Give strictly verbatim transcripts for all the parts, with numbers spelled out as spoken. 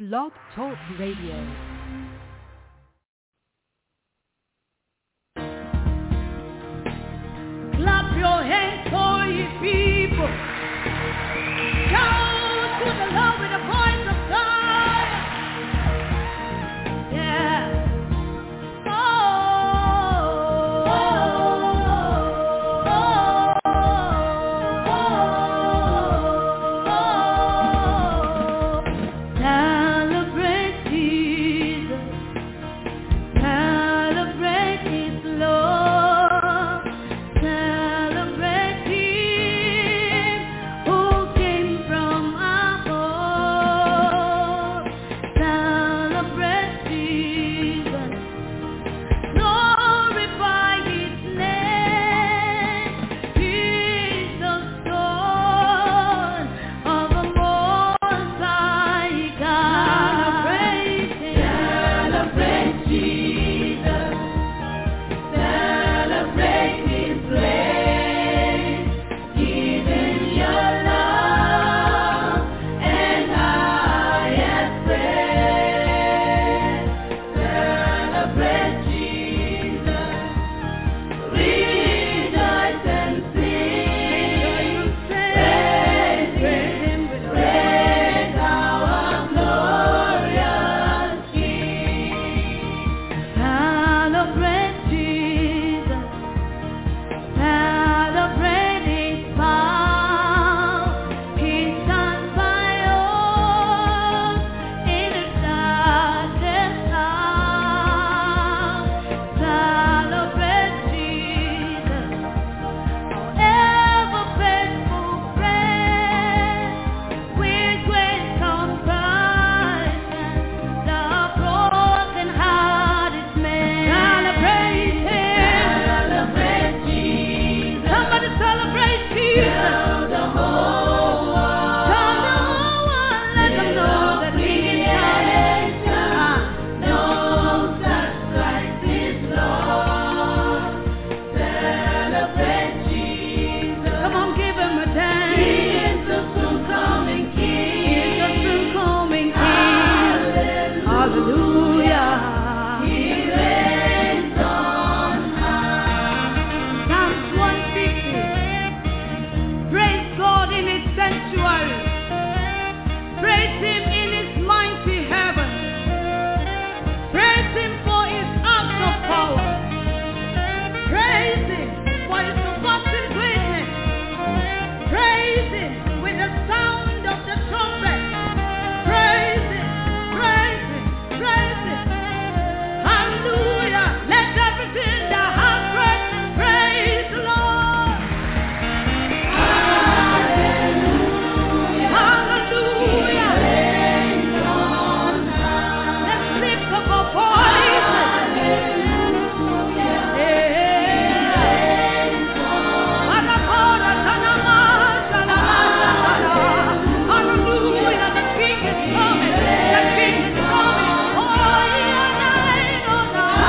Blog Talk Radio. Clap your hands for ye people. Shout to the Lord with the voice of God. Yeah. Oh, oh, oh, oh, oh. Celebrate Jesus. Celebrate His love. Celebrate Him who came from above. Celebrate Jesus. Glorify His name. He is the Son of the Most High God. Celebrate Jesus. Celebrate His grace, giving your love and highest praise. Celebrate Jesus, rejoice and sing. Praise Him, praise our glorious King. Celebrate Jesus. Celebrate His power. He stands by us in the darkest hour. Celebrate Jesus, our ever faithful friend, with great compassion, the broken-hearted man. Celebrate Him. Celebrate Jesus. Somebody celebrate Jesus. Tell the whole world. Tell the whole world. Let them know that He is coming. Knows that Christ is Lord. Celebrate Jesus. Come on, give Him a dance. He is the soon coming King. He is the soon coming King. Hallelujah. He reigns on high. Psalms one fifty. Praise God in His sanctuary. Praise Him in His mighty heaven. Praise Him for His acts of power. Praise Him for His surpassing greatness. Praise Him with the sound of the trumpet. Praise Him, praise Him, praise Him. Hallelujah. Let everything that has breath praise the Lord. Hallelujah. Hallelujah. Let's lift up our voices. Hallelujah, the King is coming, the King is coming. Oh, yeah, oh,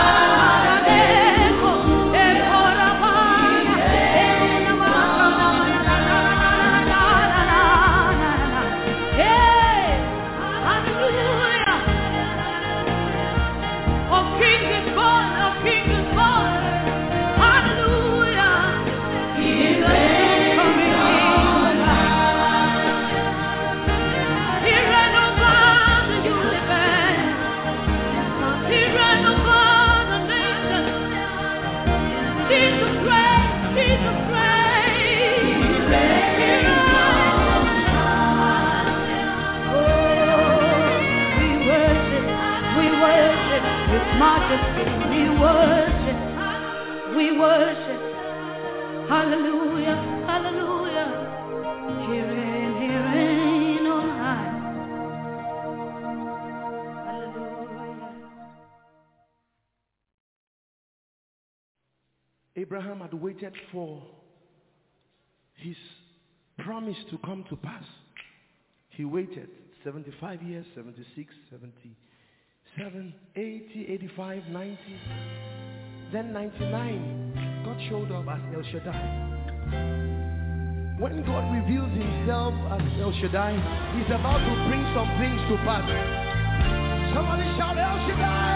hallelujah. Oh, King is born, oh, King is born. Hallelujah. He is coming in. He ran over the universe. He ran over the nations. Jesus reigns, Jesus reigns. He reigns on high. Oh, we worship, we worship His majesty. We worship, we worship. Hallelujah, hallelujah. He reigns, He reigns on high. Hallelujah. Abraham had waited for his promise to come to pass. He waited seventy-five years, seventy-six, seventy-seven, eighty, eighty-five, ninety, then ninety-nine. God showed up as El Shaddai. When God reveals himself as El Shaddai, he's about to bring some things to pass. Somebody shout El Shaddai.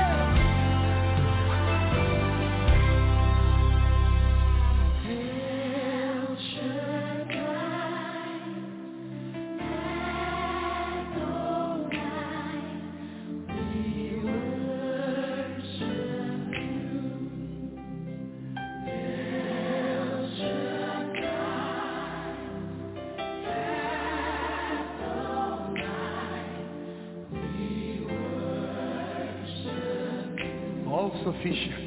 All sufficient.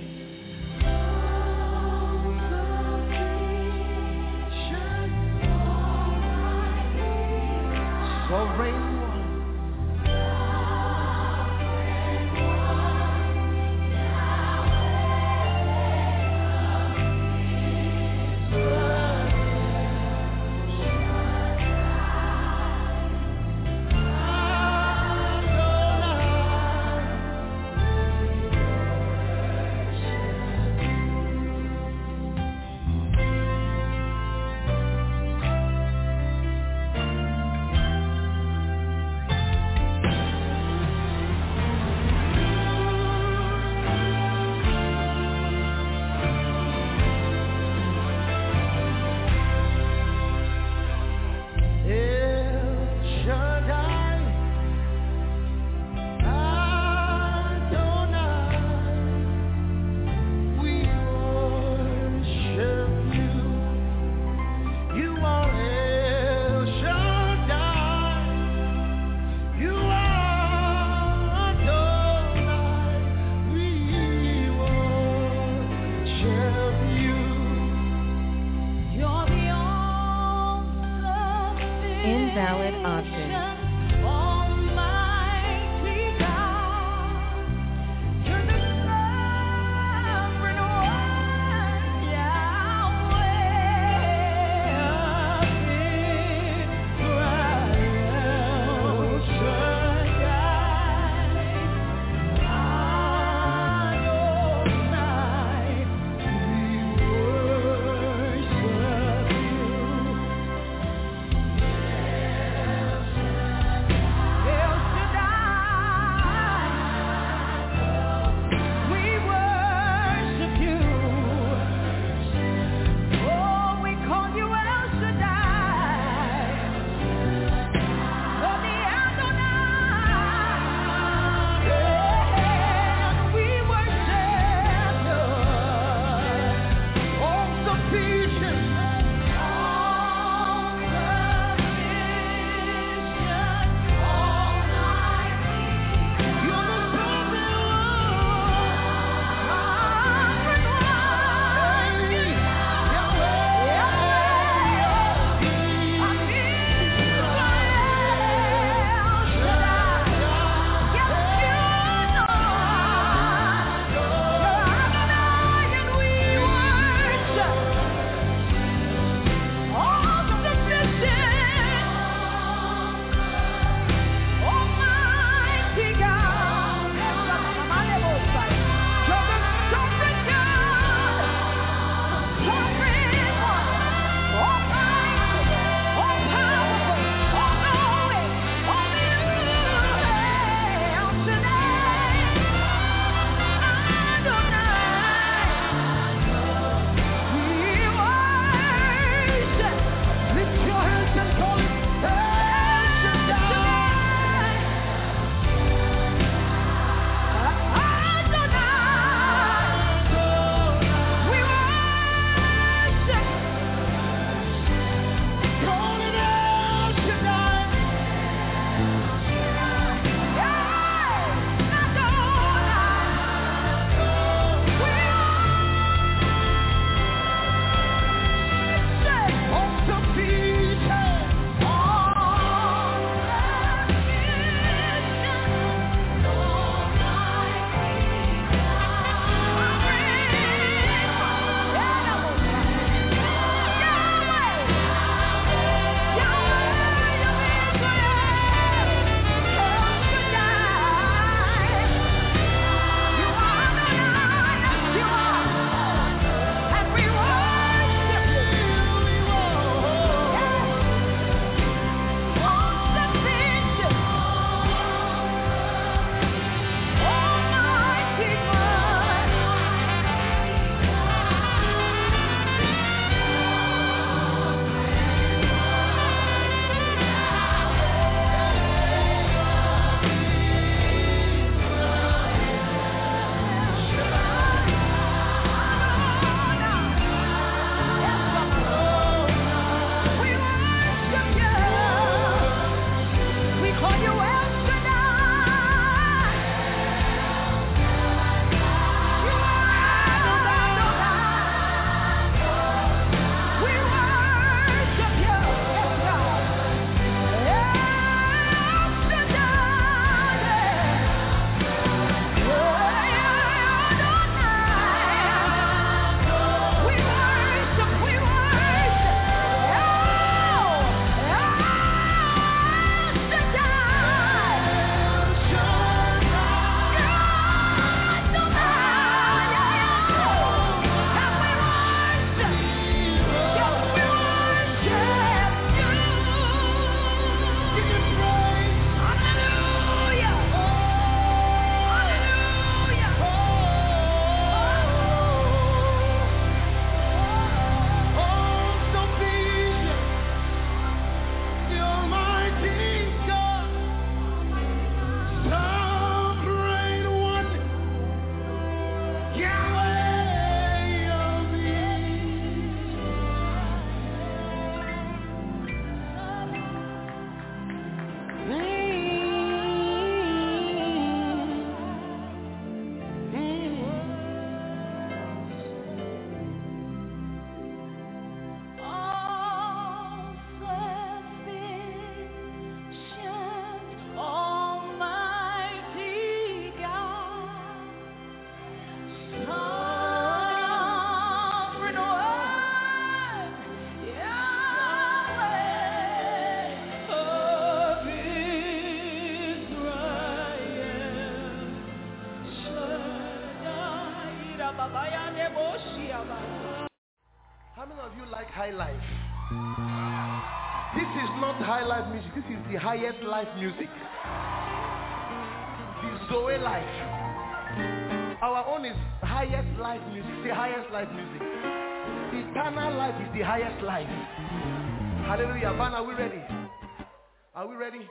Sovereign one. How many of you like high life? This is not high life music. This is the highest life music. The Zoe life. Our own is highest life music. The highest life music. Eternal life is the highest life. Hallelujah. Van, are we ready? Are we ready?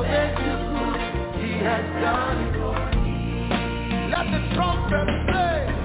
Let the trumpet play.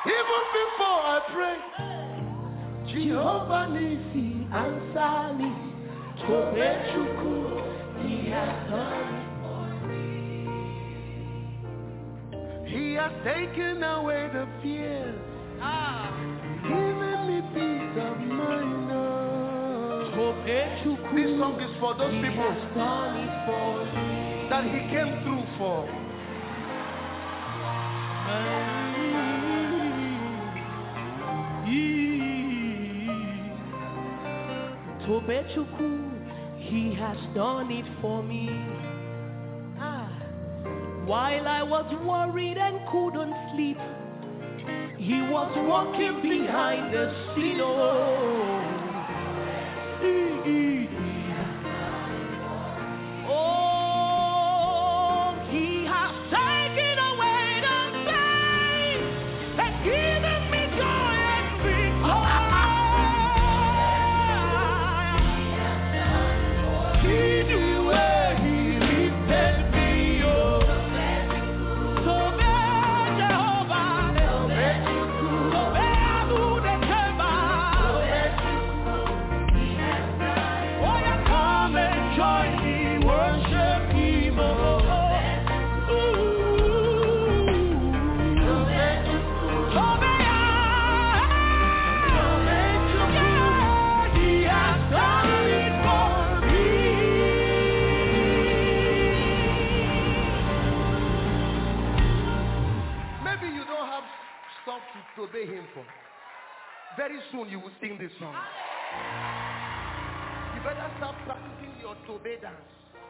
Even before I pray, Jehovah Nissi answer me. Tobechuku, he has done it for me. He has taken away the fears, ah. Giving me peace of mind. Oh. This song is for those people for that he came through for. Tobechuku, he has done it for me. Ah. While I was worried and couldn't sleep, he was walking behind the scene. Oh, oh, he has taken away the pain and given me joy and victory. To obey him for. Very soon you will sing this song. You better start practicing your Tobe dance.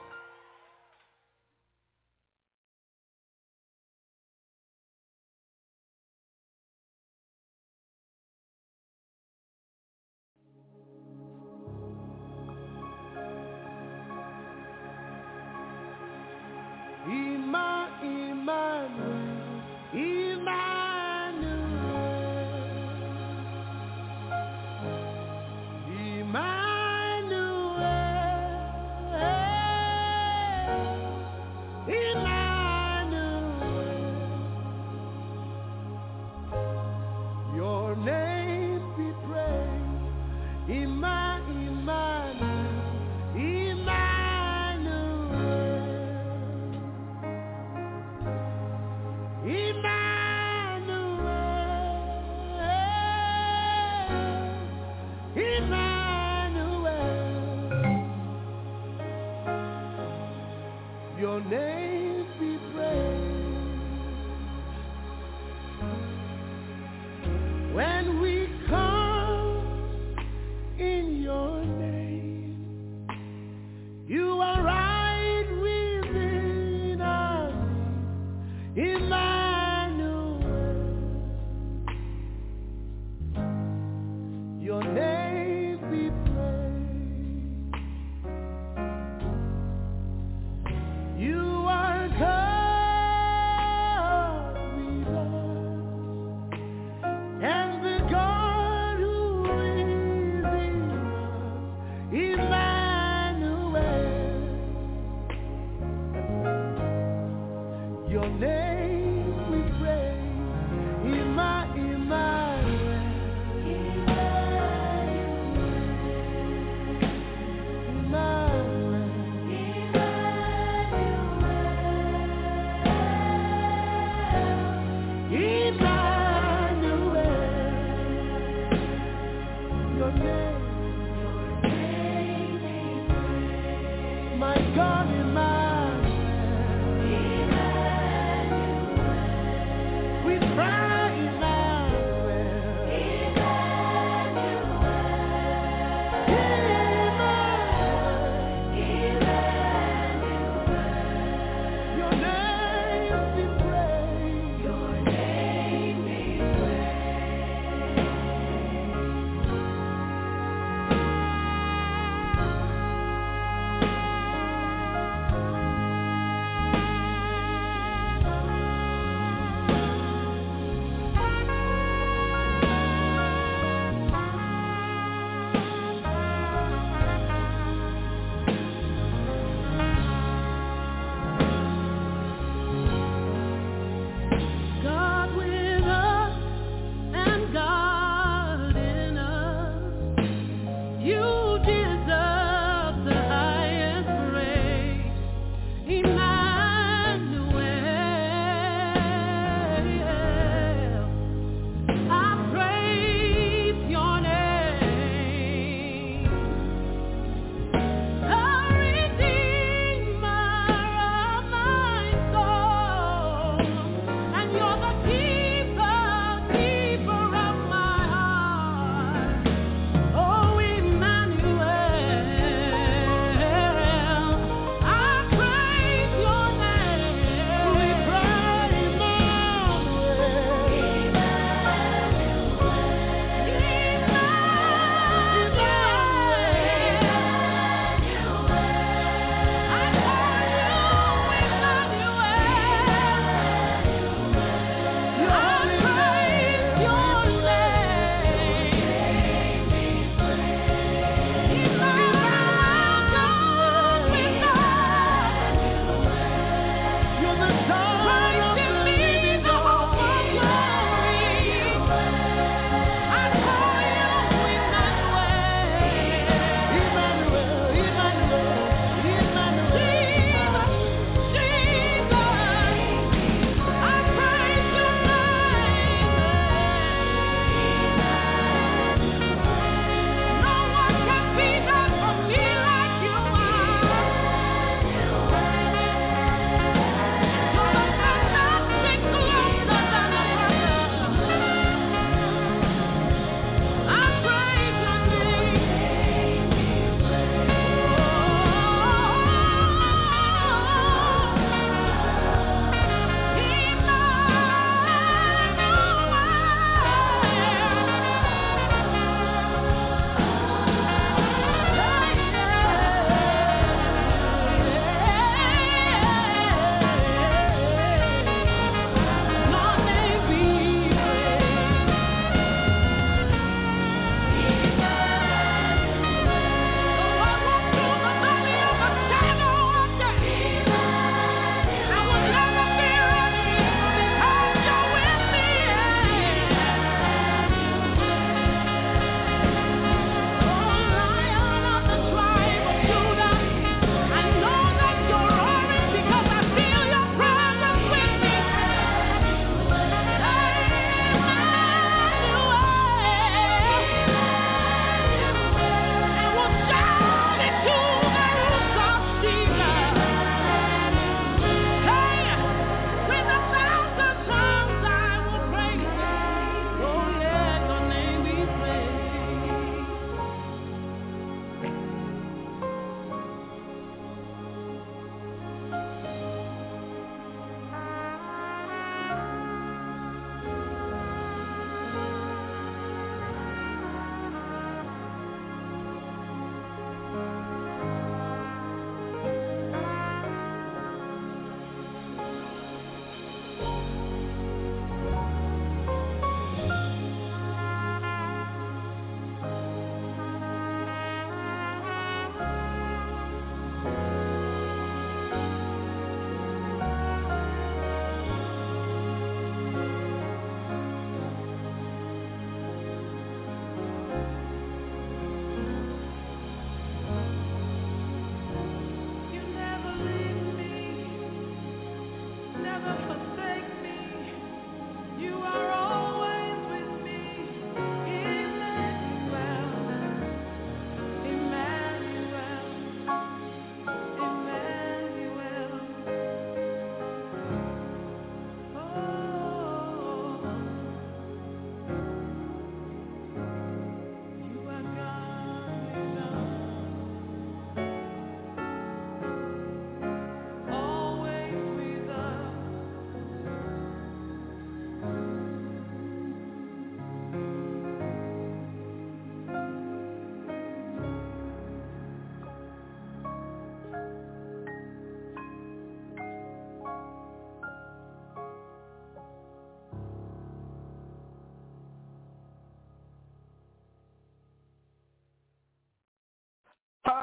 Ima, Emmanuel, Emmanuel. Your name be praised. When we come in your name, you are right within us. Emmanuel.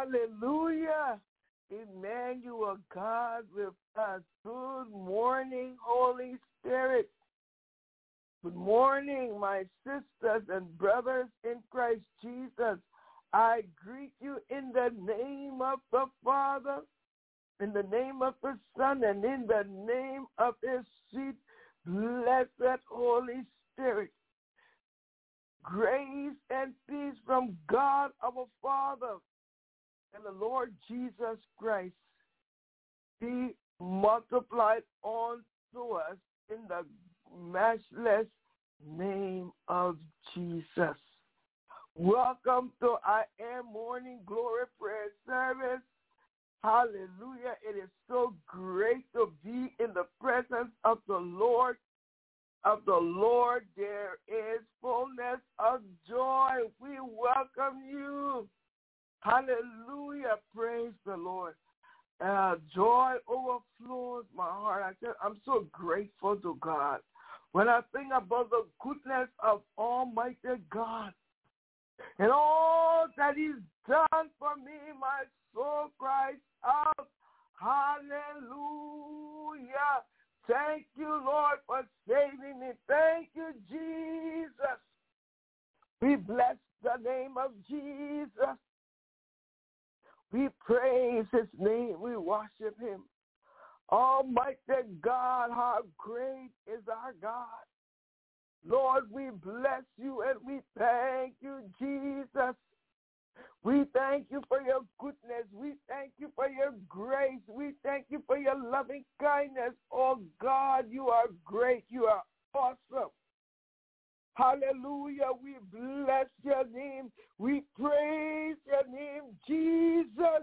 Hallelujah. Emmanuel, God with us. Good morning, Holy Spirit. Good morning, my sisters and brothers in Christ Jesus. I greet you in the name of the Father, in the name of the Son, and in the name of His sweet, blessed Holy Spirit. Grace and peace from God our Father and the Lord Jesus Christ be multiplied unto us in the matchless name of Jesus. Welcome to I Am Morning Glory Prayer Service. Hallelujah. It is so great to be in the presence of the Lord. Of the Lord there is fullness of joy. We welcome you. Hallelujah. Praise the Lord. Uh, joy overflows my heart. I tell, I'm so grateful to God. When I think about the goodness of Almighty God and all that He's done for me, my soul cries out, hallelujah. Thank you, Lord, for saving me. Thank you, Jesus. We bless the name of Jesus. We praise His name. We worship Him. Almighty God, how great is our God. Lord, we bless you and we thank you, Jesus. We thank you for your goodness. We thank you for your grace. We thank you for your loving kindness. Oh, God, you are great. You are awesome. Hallelujah. We bless your name. We praise your name, Jesus.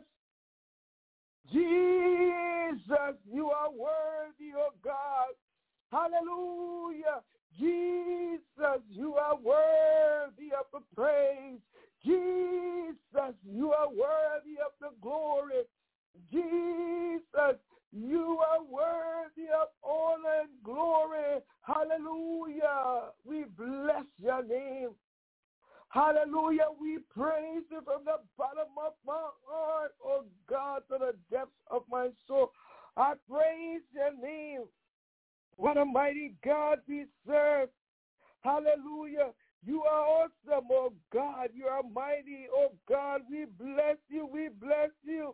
Jesus, you are worthy, oh God. Hallelujah. Jesus, you are worthy of the praise. Jesus, you are worthy of the glory. Jesus, you are worthy of honor and glory. Hallelujah. We bless your name. Hallelujah. We praise you from the bottom of my heart, oh God, to the depths of my soul. I praise your name. What a mighty God we serve. Hallelujah. You are awesome, oh God. You are mighty, oh God. We bless you. We bless you.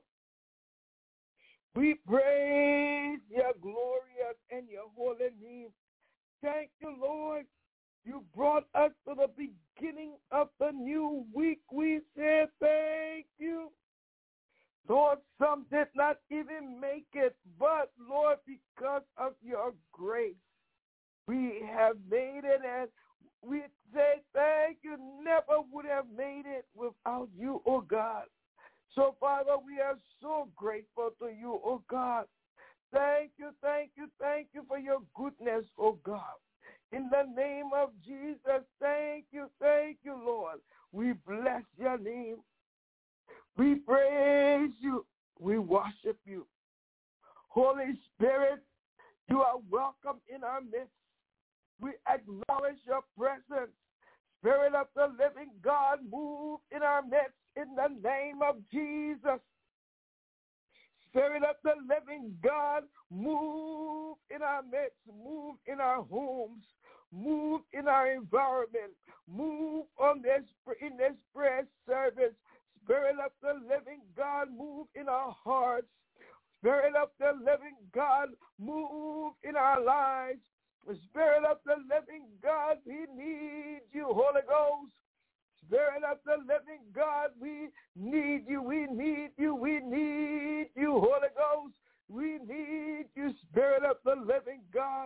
We praise your glorious and your holy name. Thank you, Lord. You brought us to the beginning of the new week. We say thank you. Lord, some did not even make it, but Lord, because of your grace, we have made it, and we say thank you. Never would have made it without you, oh God. So, Father, we are so grateful to you, oh God. Thank you, thank you, thank you for your goodness, oh God. In the name of Jesus, thank you, thank you, Lord. We bless your name. We praise you. We worship you. Holy Spirit, you are welcome in our midst. We acknowledge your presence. Spirit of the living God, move in our midst in the name of Jesus. Spirit of the living God, move in our midst, move in our homes, move in our environment, move on this in this prayer service. Spirit of the living God, move in our hearts. Spirit of the living God, move in our lives. Spirit of the living God, we need you, Holy Ghost. Spirit of the living God, we need you, we need you, we need you, Holy Ghost. We need you, Spirit of the living God.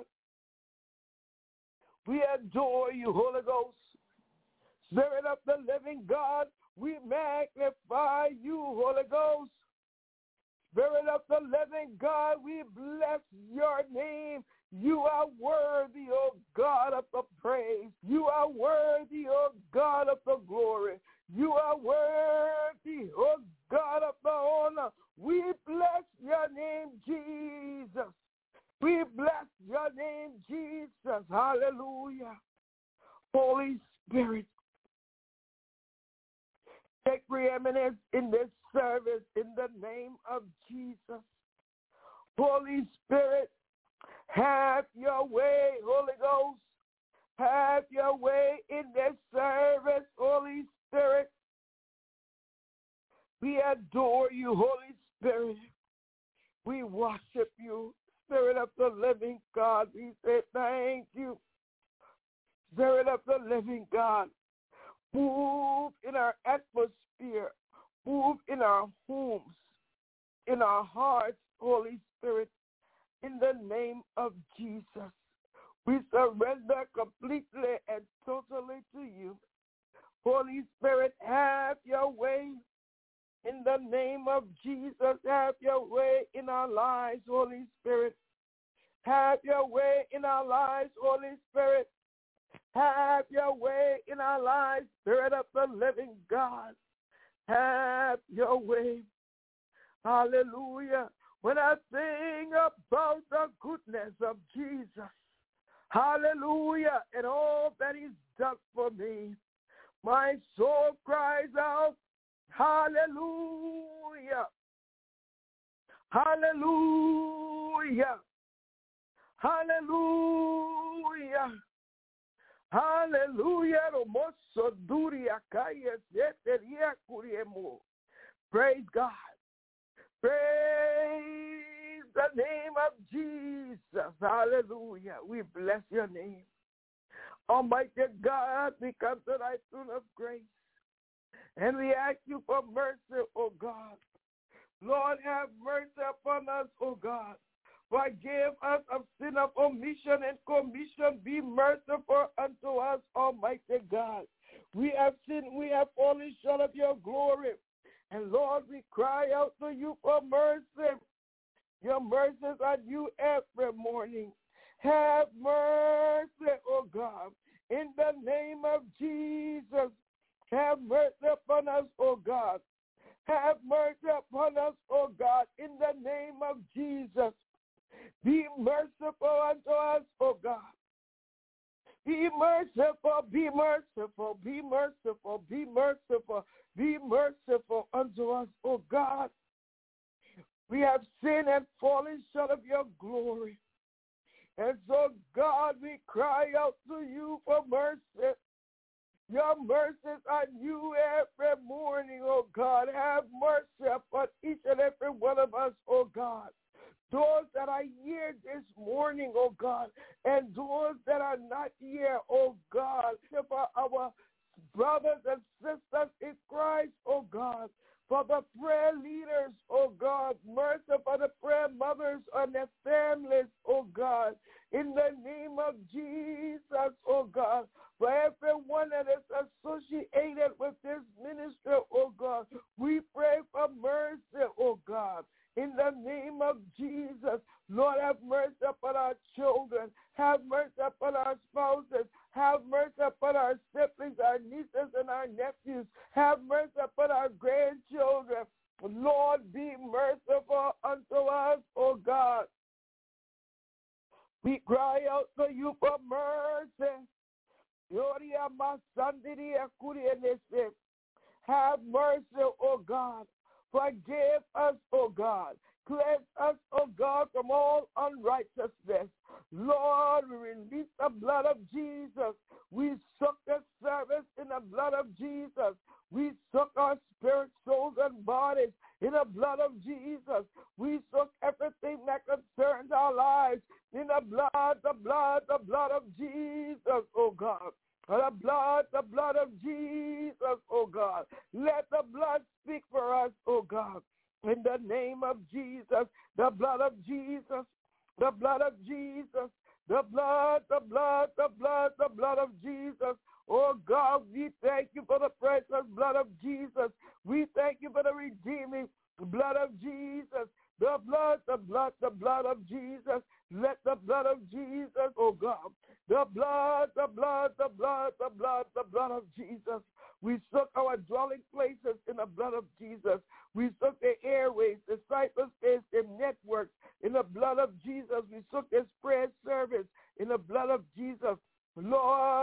We adore you, Holy Ghost. Spirit of the living God, we magnify you, Holy Ghost. Spirit of the living God, we bless your name. You are worthy, O God, of the praise. You are worthy, O God, of the glory. You are worthy, O God, of the honor. We bless your name, Jesus. We bless your name, Jesus. Hallelujah. Holy Spirit, Take preeminence in this service in the name of Jesus. Holy Spirit, have your way, Holy Ghost. Have your way in this service, Holy Spirit. We adore you, Holy Spirit. We worship you, Spirit of the living God. We say thank you, Spirit of the living God. Move in our atmosphere. Move in our homes, in our hearts, Holy Spirit, in the name of Jesus. We surrender completely and totally to you. Holy Spirit, have your way. In the name of Jesus, have your way in our lives, Holy Spirit. Have your way in our lives, Holy Spirit. Have your way in our lives, Spirit of the living God. Have your way. Hallelujah. When I think about the goodness of Jesus, hallelujah, and all that he's done for me, my soul cries out, hallelujah, hallelujah, hallelujah, hallelujah. Praise God. Praise the name of Jesus. Hallelujah. We bless your name. Almighty God, we come to thy throne of grace. And we ask you for mercy, O God. Lord, have mercy upon us, O God. Forgive us of sin of omission and commission. Be merciful unto us, Almighty God. We have sinned. We have fallen short of your glory. And Lord, we cry out to you for mercy. Your mercies are new every morning. Have mercy, O God. In the name of Jesus, have mercy upon us, O God. Have mercy upon us, O God, in the name of Jesus. Be merciful unto us, O God. Be merciful, be merciful, be merciful, be merciful, be merciful unto us, O God. We have sinned and fallen short of your glory. And so, God, we cry out to you for mercy. Your mercies are new every morning, O God. Have mercy upon each and every one of us, O God. Those that are here this morning, oh God, and those that are not here, oh God, for our brothers and sisters in Christ, oh God, for the prayer leaders, oh God, mercy for the prayer mothers and their families, oh God, in the name of Jesus, oh God, for everyone that is associated with this ministry, oh God, we pray for mercy, oh God. In the name of Jesus, Lord, have mercy upon our children. Have mercy upon our spouses. Have mercy upon our siblings, our nieces, and our nephews. Have mercy upon our grandchildren. Lord, be merciful unto us, O God. We cry out to you for mercy. Have mercy, O God. Forgive us, O God. Cleanse us, O God, from all unrighteousness. Lord, we release the blood of Jesus. We soak the service in the blood of Jesus. We soak our spirit, souls, and bodies in the blood of Jesus. We soak everything that concerns our lives in the blood, the blood, the blood of Jesus, O God. The blood, the blood of Jesus, oh God. Let the blood speak for us, oh God. In the name of Jesus, the blood of Jesus, the blood of Jesus, the blood, the blood, the blood, the blood of Jesus. Oh God, we thank you for the precious blood of Jesus. We thank you for the redeeming blood of Jesus. The blood, the blood, the blood of Jesus. Let the blood of Jesus, oh God. The blood, the blood, the blood, the blood, the blood of Jesus. We soak our dwelling places in the blood of Jesus. We soak the airways, the cyberspace, the networks in the blood of Jesus. We soak this prayer service in the blood of Jesus. Lord,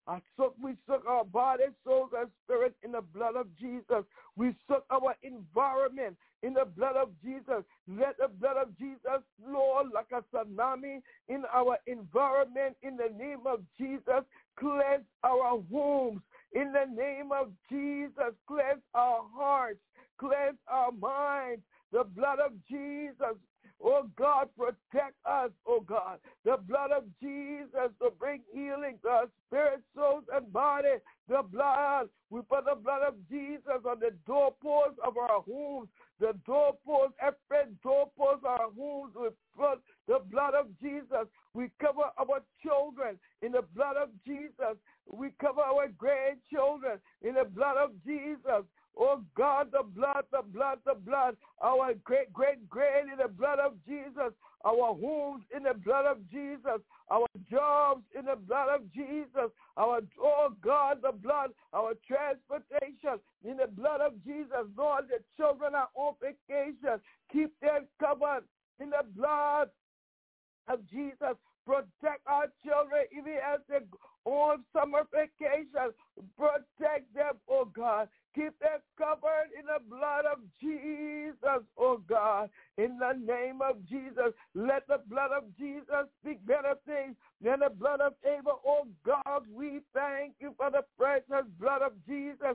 I soak, we soak our body, souls, and spirit in the blood of Jesus. We soak our environment in the blood of Jesus. Let the blood of Jesus flow like a tsunami in our environment in the name of Jesus. Cleanse our homes in the name of Jesus. Cleanse our hearts. Cleanse our minds. The blood of Jesus. Oh God, protect us, oh God. The blood of Jesus to bring healing to our spirit, souls, and body. The blood, we put the blood of Jesus on the doorposts of our homes. The doorposts, every doorpost of our homes, we put the blood of Jesus. We cover our children in the blood of Jesus. We cover our grandchildren in the blood of Jesus. Oh God, the blood, the blood, the blood. Our great, great, great in the blood of Jesus. Our homes in the blood of Jesus. Our jobs in the blood of Jesus. Our, oh God, the blood. Our transportation in the blood of Jesus. Lord, the children are on vacation. Keep them covered in the blood of Jesus. Protect our children even as they on summer vacation. Protect them, oh God. Keep them covered in the blood of Jesus, oh God. In the name of Jesus, let the blood of Jesus speak better things than the blood of Abel. Oh God, we thank you for the precious blood of Jesus.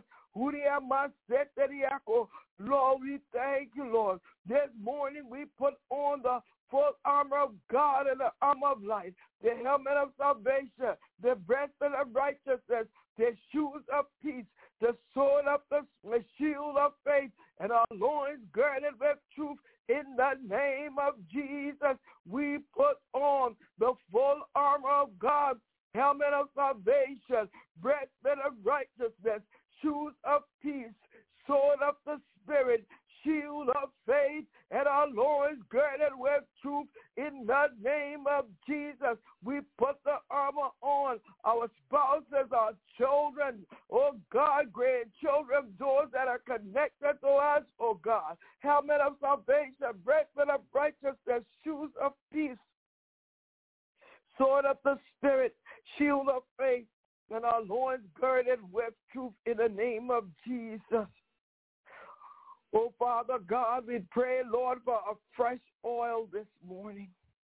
Lord, we thank you, Lord. This morning we put on the full armor of God and the armor of life, the helmet of salvation, the breastplate of righteousness, the shoes of peace, the sword of the, the shield of faith, and our loins girded with truth. In the name of Jesus, we put on the full armor of God, helmet of salvation, breastplate of righteousness, shoes of peace, sword of the Spirit, shield of faith, and our loins girded with truth. In the name of Jesus, we put the armor on our spouses, our children, oh God, grandchildren, those that are connected to us, oh God. Helmet of salvation, breastplate of righteousness, shoes of peace, sword of the Spirit, shield of faith, and our loins girded with truth in the name of Jesus. Oh, Father God, we pray, Lord, for a fresh oil this morning.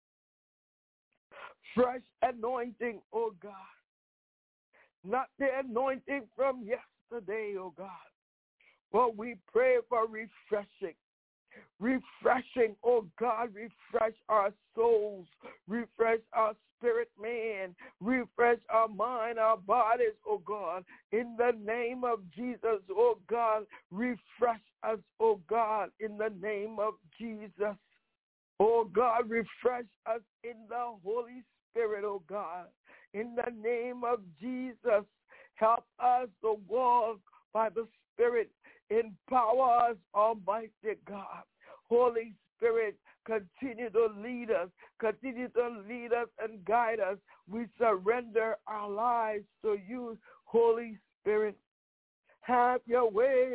Fresh anointing, oh God. Not the anointing from yesterday, oh God. But we pray for refreshing. Refreshing, oh God, refresh our souls. Refresh our spirit man. Refresh our mind, our bodies, oh God. In the name of Jesus, oh God, refresh us, oh God, in the name of Jesus. Oh God, refresh us in the Holy Spirit, oh God. In the name of Jesus, help us to walk by the Spirit. Empower us, Almighty God. Holy Spirit, continue to lead us. Continue to lead us and guide us. We surrender our lives to you, Holy Spirit. Have your way.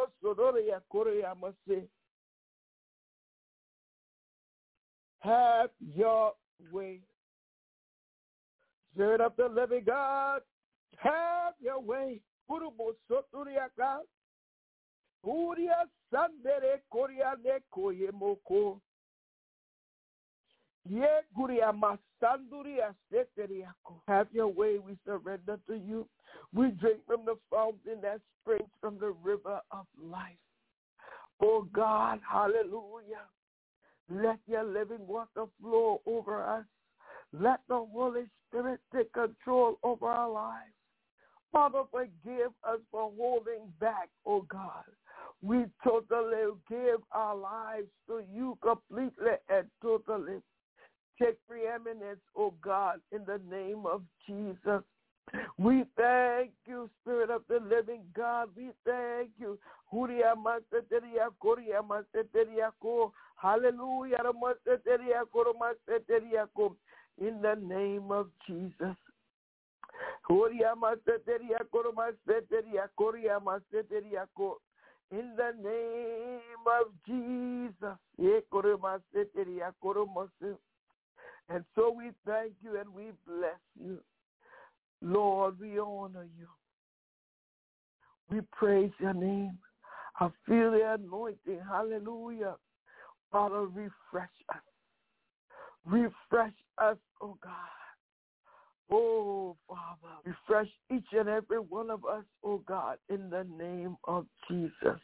Have your way. Spirit of the living God, have your way. Uria sandere koreane koyemoko. Ye guria masanduria seteriako. Have your way, we surrender to you. We drink from the fountain that springs from the river of life. Oh God, hallelujah. Let your living water flow over us. Let the Holy Spirit take control over our lives. Father, forgive us for holding back, oh God. We totally give our lives to you completely and totally. Take preeminence, oh God, in the name of Jesus. We thank you, Spirit of the living God. We thank you. Hallelujah. In the name of Jesus. In the name of Jesus. And so we thank you and we bless you. Lord, we honor you. We praise your name. I feel the anointing. Hallelujah. Father, refresh us. Refresh us, oh God. Oh, Father, refresh each and every one of us, oh God, in the name of Jesus.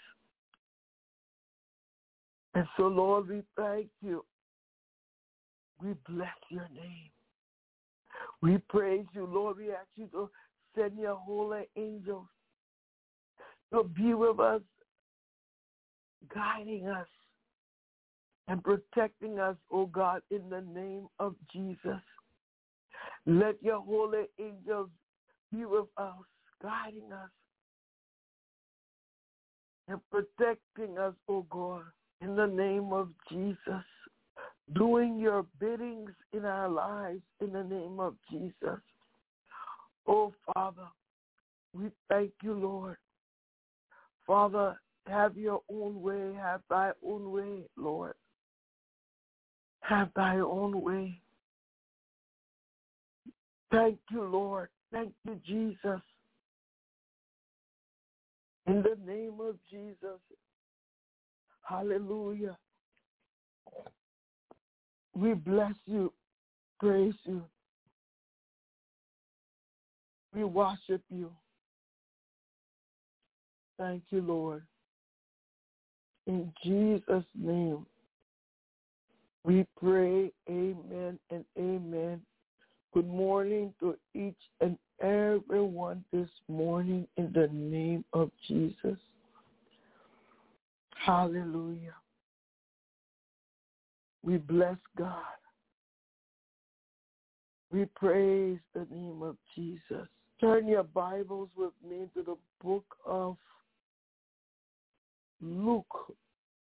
And so, Lord, we thank you. We bless your name. We praise you, Lord. We ask you to send your holy angels to be with us, guiding us and protecting us, oh God, in the name of Jesus. Let your holy angels be with us, guiding us and protecting us, oh God, in the name of Jesus. Doing your biddings in our lives in the name of Jesus. Oh, Father, we thank you, Lord. Father, have your own way. Have thy own way, Lord. Have thy own way. Thank you, Lord. Thank you, Jesus. In the name of Jesus. Hallelujah. We bless you, praise you. We worship you. Thank you, Lord. In Jesus' name, we pray, amen and amen. Good morning to each and everyone this morning in the name of Jesus. Hallelujah. We bless God. We praise the name of Jesus. Turn your Bibles with me to the book of Luke,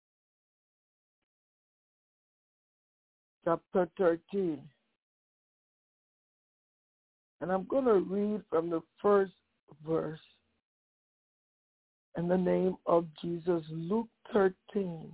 chapter thirteen. And I'm going to read from the first verse in the name of Jesus. Luke thirteen.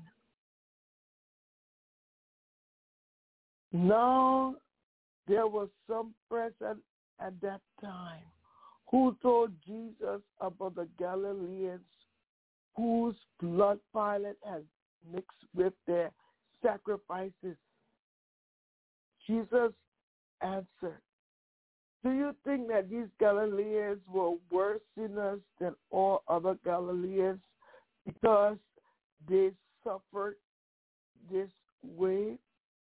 Now there was some present at that time who told Jesus about the Galileans whose blood Pilate had mixed with their sacrifices. Jesus answered, do you think that these Galileans were worse sinners than all other Galileans because they suffered this way?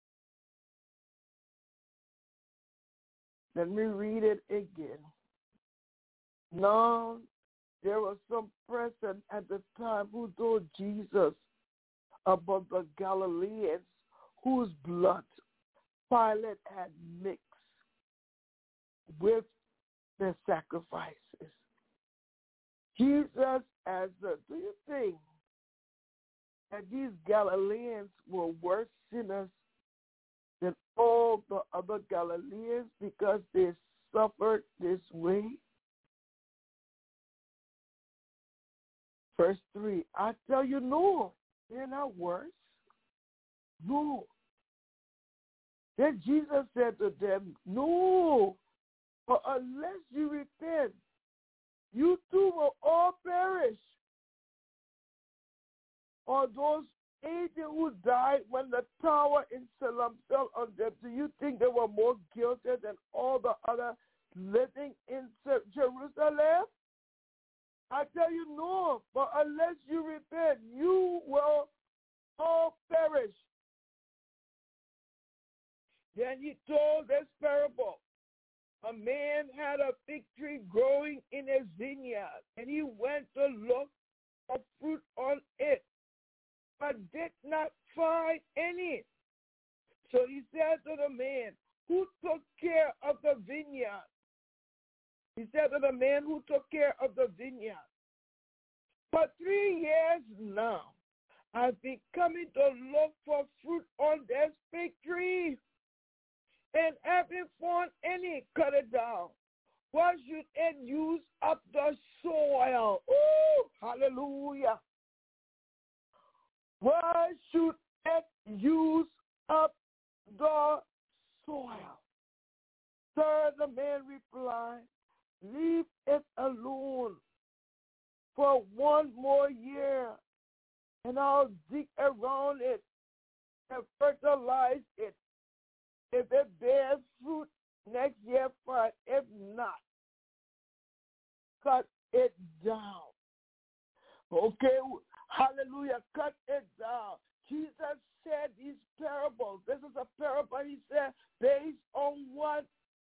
Let me read it again. Now, there were some present at the time who told Jesus about the Galileans whose blood Pilate had mixed with their sacrifices. Jesus answered, do you think that these Galileans were worse sinners than all the other Galileans because they suffered this way? Verse three, I tell you, no, they're not worse. No. Then Jesus said to them, no, for unless you repent, you too will all perish. Or those eighty who died when the tower in Siloam fell on them, do you think they were more guilty than all the other living in Jerusalem? I tell you, no, but unless you repent, you will all perish. Then he told this parable. A man had a fig tree growing in his vineyard, and he went to look for fruit on it, but did not find any. So he said to the man who took care of the vineyard, He said to the man who took care of the vineyard, for three years now, I've been coming to look for fruit on this fig tree, and haven't found any. Cut it down. Why should it use up the soil? Ooh, hallelujah. Why should it use up the soil? Sir, the man replied, leave it alone for one more year, and I'll dig around it and fertilize it. If it bears fruit next year, fine. If not, cut it down. Okay, hallelujah, cut it down. Jesus said these parables. This is a parable, he said, based on what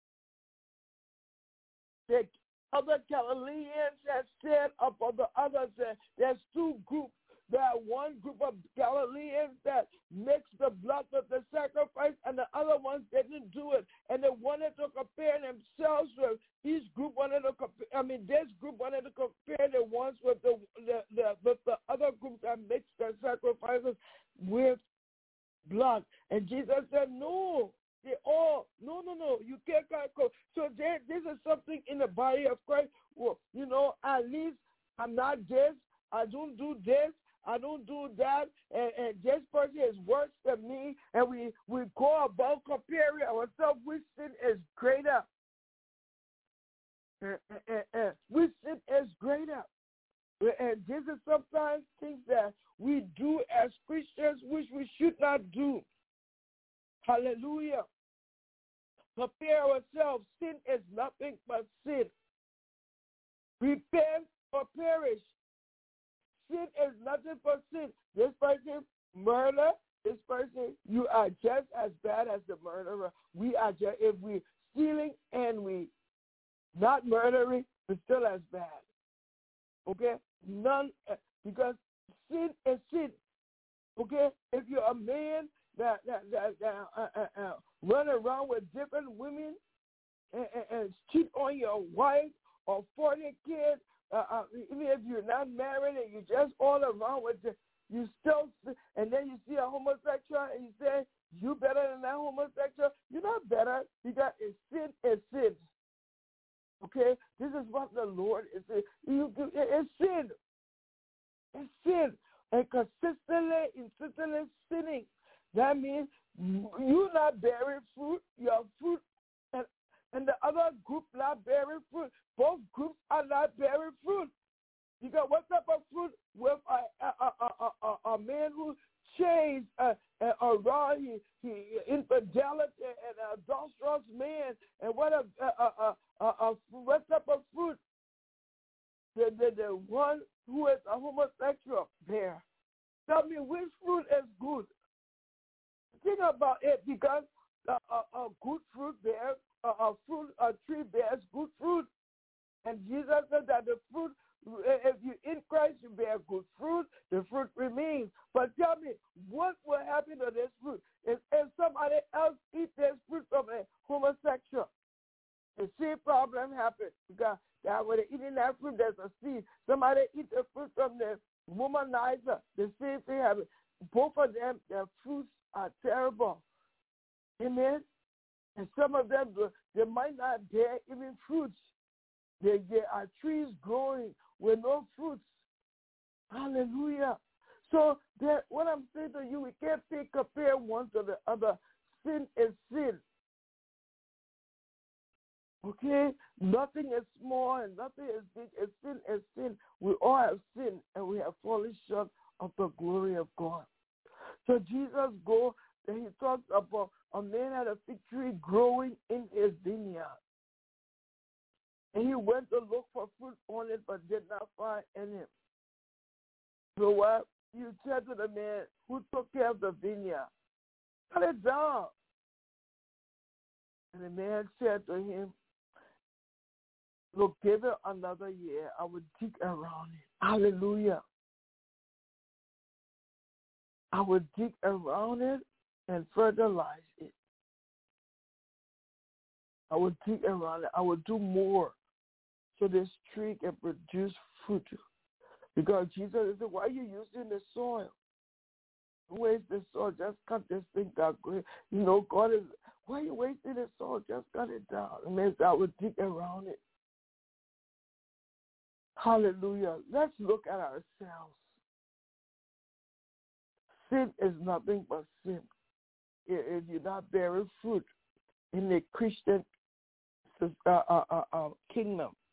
the other Galileans have said about the others. There's two groups. There are one group of Galileans that mixed the blood with the sacrifice, and the other ones didn't do it. And they wanted to compare themselves with, each group wanted to compare, I mean, this group wanted to compare the ones with the, the, the, with the other group that mixed their sacrifices with blood. And Jesus said, no, they all, no, no, no, you can't go. So there, this is something in the body of Christ. Well, you know, at least I'm not this, I don't do this, I don't do that, and, and this person is worse than me, and we, we go about comparing ourselves. We sin is greater. And, and, and we sin is greater. And this is sometimes things that we do as Christians which we should not do. Hallelujah. Compare ourselves. Sin is nothing but sin. Repent or perish. Sin is nothing but sin. This person murder, this person, you are just as bad as the murderer. We are just, if we stealing and we not murdering, we're still as bad. Okay? None, because sin is sin. Okay? If you're a man that, that, that, that uh, uh, uh, run around with different women and, and, and cheat on your wife or forty kids, Uh, uh, even if you're not married and you're just all around with the, you still, and then you see a homosexual and you say, you better than that homosexual. You're not better because it's sin is sin. Okay? This is what the Lord is saying. You, it's sin. It's sin. And consistently, insistently sinning. That means you're not bearing fruit. Your fruit and and the other group not bearing fruit. Both groups are not bearing fruit. Because what type of fruit with a a a a, a man who changed uh, uh, around he, he infidelity and an adulterous man, and what a a, a, a, a what type of fruit the, the the one who is a homosexual bear. Tell me which fruit is good. Think about it, because a, a, a good fruit bears. A, a fruit, a tree bears good fruit. And Jesus said that the fruit, if you in Christ, you bear good fruit, the fruit remains. But tell me, what will happen to this fruit? If, if somebody else eats this fruit from a homosexual, the same problem happens. Because that when they're eating that fruit, there's a seed. Somebody eats the fruit from the womanizer, the same thing happens. Both of them, their fruits are terrible. Amen? And some of them, they might not bear even fruits. There, there are trees growing with no fruits. Hallelujah. So there, what I'm saying to you, we can't take, compare one to the other. Sin is sin. Okay? Nothing is small and nothing is big. It's sin is sin. We all have sinned and we have fallen short of the glory of God. So Jesus go, and he talks about a man had a fig tree growing in his vineyard. And he went to look for fruit on it, but did not find any. So what? You said to the man who took care of the vineyard, cut it down. And the man said to him, look, give it another year. I will dig around it. Hallelujah. I will dig around it and fertilize it. I will dig around it. I will do more so this tree can produce fruit. Because Jesus said, why are you using the soil? Waste the soil. Just cut this thing down. You know, God is, why are you wasting the soil? Just cut it down. It means I will dig around it. Hallelujah. Let's look at ourselves. Sin is nothing but sin. If you're not bearing fruit in the Christian uh, uh, uh, uh, kingdom,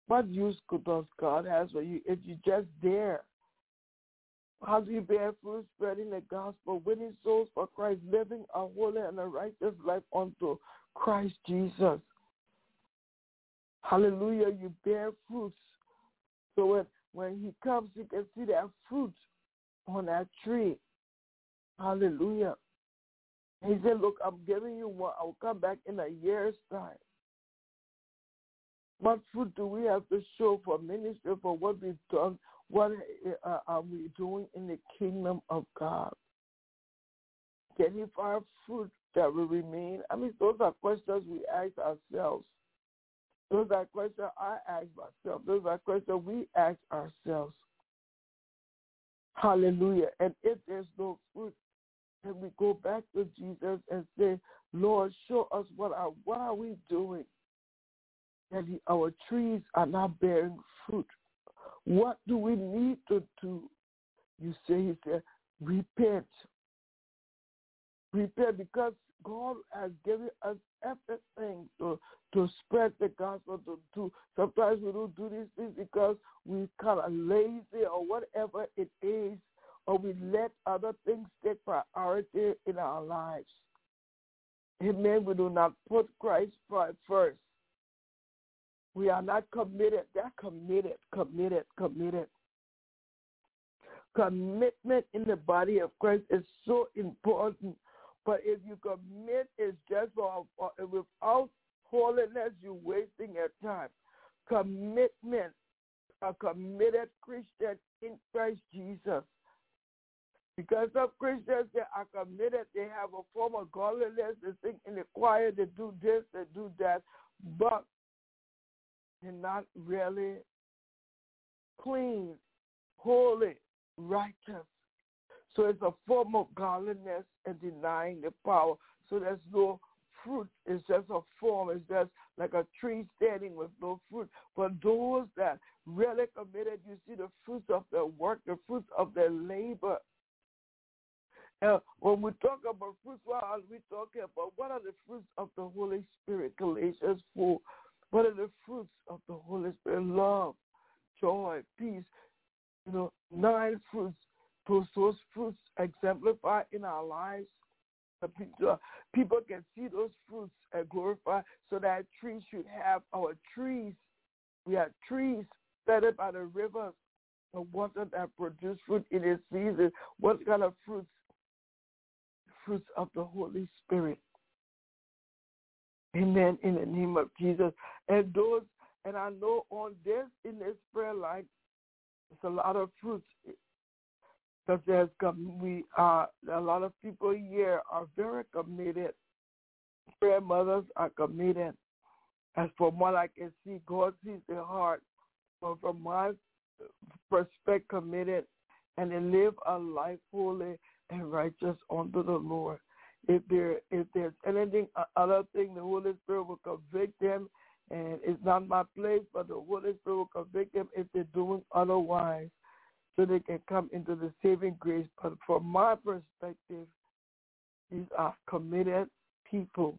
What use could does God has for you if you're just there? How do you bear fruit, spreading the gospel, winning souls for Christ, living a holy and a righteous life unto Christ Jesus? Hallelujah, you bear fruits. So when, when he comes, you can see that fruit on that tree. Hallelujah. He said, look, I'm giving you one. I'll come back in a year's time. What fruit do we have to show for ministry, for what we've done? What uh, are we doing in the kingdom of God? Can he find fruit that will remain? I mean, those are questions we ask ourselves. Those are questions I ask myself. Those are questions we ask ourselves. Hallelujah. And if there's no fruit, then we go back to Jesus and say, Lord, show us what are, what are we doing that the, our trees are not bearing fruit. What do we need to do? You say, he said, repent. Repent, because God has given us everything to, to spread the gospel, to do. Sometimes we don't do these things because we kind of lazy or whatever it is, or we let other things take priority in our lives. Amen. We do not put Christ first. We are not committed. They're committed, committed, committed. Commitment in the body of Christ is so important. But if you commit, it's just for, for without holiness, you're wasting your time. Commitment, a committed Christian in Christ Jesus. Because some Christians, they are committed. They have a form of godliness. They sing in the choir. They do this. They do that. But they're not really clean, holy, righteous. So it's a form of godliness and denying the power. So there's no fruit. It's just a form. It's just like a tree standing with no fruit. But those that really committed, you see the fruits of their work, the fruits of their labor. And when we talk about fruits, what are we talking about? What are the fruits of the Holy Spirit? Galatians four. What are the fruits of the Holy Spirit? Love, joy, peace. You know, nine fruits. Those, those fruits exemplify in our lives. The people, people can see those fruits and glorify, so that trees should have our trees. We have trees planted by the rivers of water that produce fruit in its season. What kind of fruits? Fruits of the Holy Spirit. Amen. In the name of Jesus. And those, and I know on this, in this prayer line, there's a lot of fruits. Because there's we are a lot of people here are very committed. Prayer mothers are committed. As from what I can see, God sees their heart. But from my perspective, committed, and they live a life holy and righteous unto the Lord. If there if there's anything other thing, the Holy Spirit will convict them, and it's not my place, but the Holy Spirit will convict them if they're doing otherwise, so they can come into the saving grace. But from my perspective, these are committed people.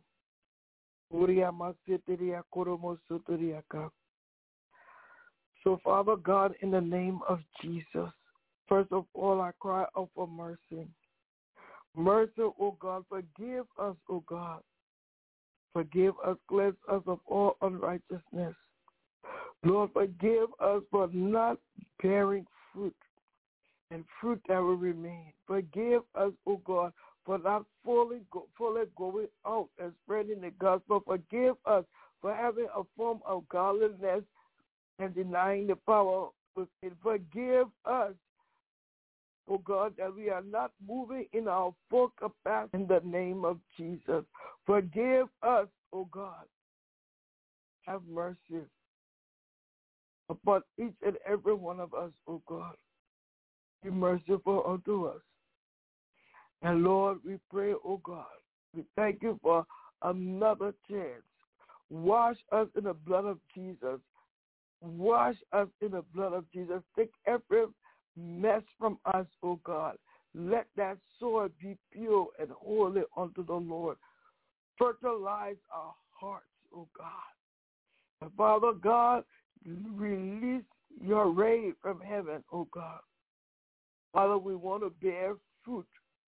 So, Father God, in the name of Jesus, first of all, I cry out for mercy. Mercy, O God, forgive us, O God. Forgive us, cleanse us of all unrighteousness. Lord, forgive us for not bearing fruit and fruit that will remain. Forgive us, O God, for not fully, go, fully going out and spreading the gospel. Forgive us for having a form of godliness and denying the power within. Forgive us, O God, that we are not moving in our full capacity in the name of Jesus. Forgive us, O God. Have mercy upon each and every one of us, O God. Be merciful unto us. And Lord, we pray, O God, we thank you for another chance. Wash us in the blood of Jesus. Wash us in the blood of Jesus. Take every mess from us, O God. Let that soil be pure and holy unto the Lord. Fertilize our hearts, O God. And Father God, release your rain from heaven, oh God. Father, we want to bear fruit,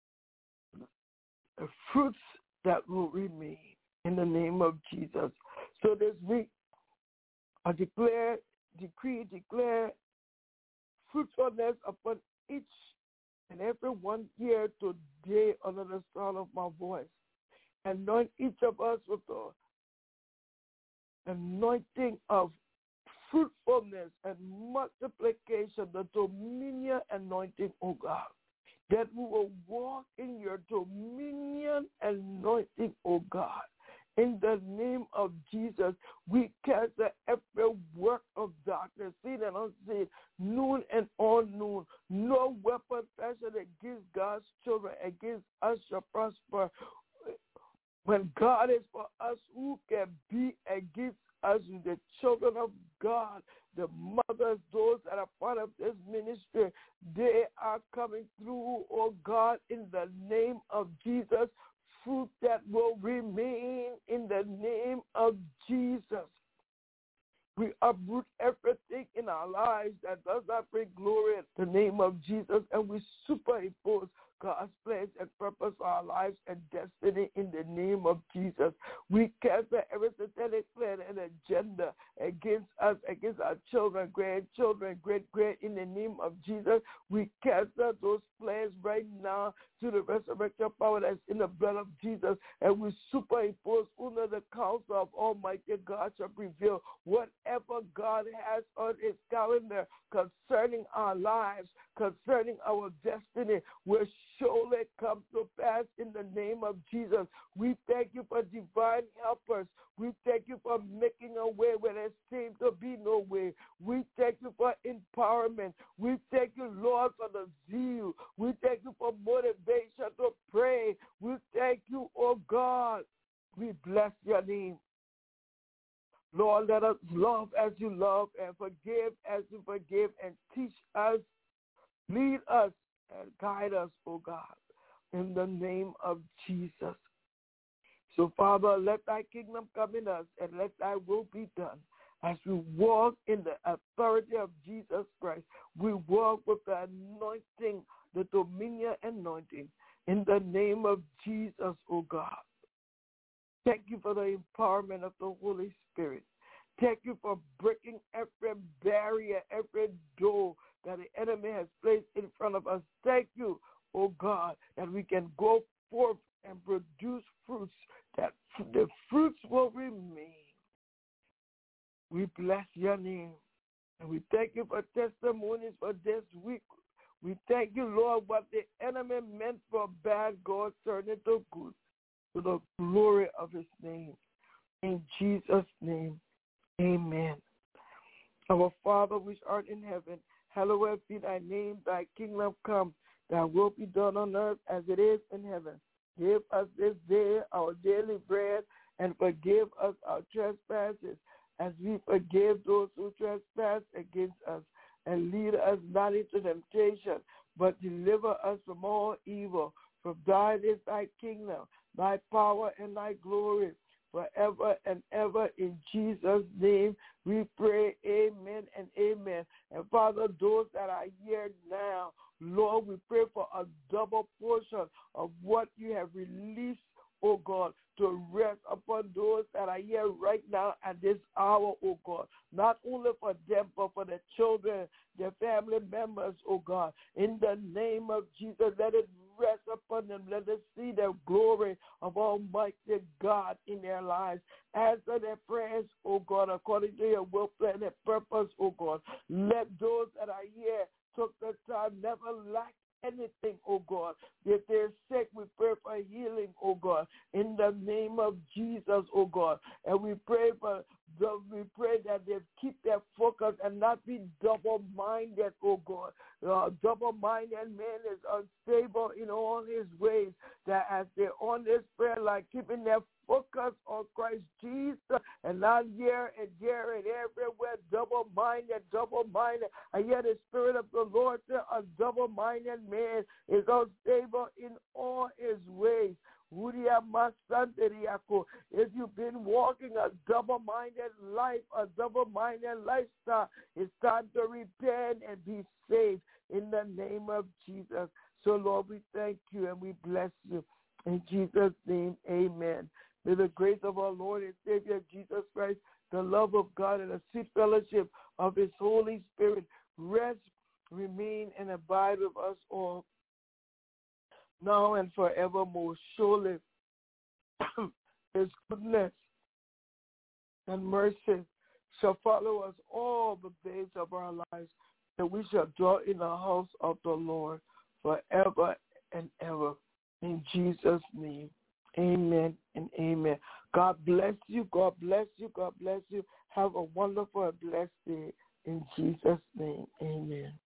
the fruits that will remain in the name of Jesus. So this week, I declare, decree, declare fruitfulness upon each and every one here today under the sound of my voice. Anoint each of us with the anointing of fruitfulness and multiplication, the dominion anointing, oh God, that we will walk in your dominion anointing, oh God. In the name of Jesus, we cancel every work of darkness, seen and unseen, noon and on noon. No weapon fashioned against God's children, against us, shall prosper. When God is for us, who can be against us? The children of God, the mothers, those that are part of this ministry, they are coming through, oh God, in the name of Jesus. Fruit that will remain in the name of Jesus. We uproot everything in our lives that does not bring glory in the name of Jesus, and we superimpose God's plans and purpose for our lives and destiny in the name of Jesus. We cancel every satanic plan and agenda against us, against our children, grandchildren, great-great, in the name of Jesus. We cancel those plans right now to the resurrection power that's in the blood of Jesus, and we superimpose under the counsel of Almighty God shall prevail. Whatever God has on his calendar concerning our lives, concerning our destiny, will surely come to pass in the name of Jesus. We thank you for divine helpers. We thank you for making a way where there seems to be no way. We thank you for empowerment. We thank you, Lord, for the zeal. We thank you for motivation to pray. We thank you, oh God. We bless your name. Lord, let us love as you love and forgive as you forgive, and teach us, lead us, and guide us, oh God, in the name of Jesus. So, Father, let thy kingdom come in us, and let thy will be done. As we walk in the authority of Jesus Christ, we walk with the anointing, the dominion anointing, in the name of Jesus, oh God. Thank you for the empowerment of the Holy Spirit. Thank you for breaking every barrier, every door that the enemy has placed in front of us. Thank you, oh God, that we can go forth and produce fruits, that the fruits will remain. We bless your name. And we thank you for testimonies for this week. We thank you, Lord, what the enemy meant for bad, God turned it to good, to the glory of his name. In Jesus' name, amen. Our Father which art in heaven, hallowed be thy name, thy kingdom come, thy will be done on earth as it is in heaven. Give us this day our daily bread, and forgive us our trespasses, as we forgive those who trespass against us. And lead us not into temptation, but deliver us from all evil. For thine is thy kingdom, thy power, and thy glory, forever and ever. In Jesus' name we pray, amen and amen. And Father, those that are here now, Lord, we pray for a double portion of what you have released, oh God, to rest upon those that are here right now at this hour, oh God. Not only for them, but for their children, their family members, oh God. In the name of Jesus, let it rest upon them. Let us see the glory of Almighty God in their lives. Answer their prayers, oh God, according to your will, plan, and purpose, oh God. Let those that are here took the time never lack anything, oh God. If they're sick, we pray for healing, oh God, in the name of Jesus, oh God. And we pray for the, we pray that they keep their focus and not be double-minded, oh God. Uh, double-minded man is unstable in all his ways. That as they're on this prayer line, keeping their focus on Christ Jesus and not here and there and everywhere, double-minded, double-minded. And yet the Spirit of the Lord said a double-minded man is unstable in all his ways. If you've been walking a double-minded life, a double-minded lifestyle, it's time to repent and be saved in the name of Jesus. So, Lord, we thank you and we bless you. In Jesus' name, amen. May the grace of our Lord and Savior Jesus Christ, the love of God, and the sweet fellowship of his Holy Spirit rest, remain, and abide with us all now and forevermore. Surely his goodness and mercy shall follow us all the days of our lives, and we shall dwell in the house of the Lord forever and ever. In Jesus' name, amen and amen. God bless you. God bless you. God bless you. Have a wonderful and blessed day. In Jesus' name, amen.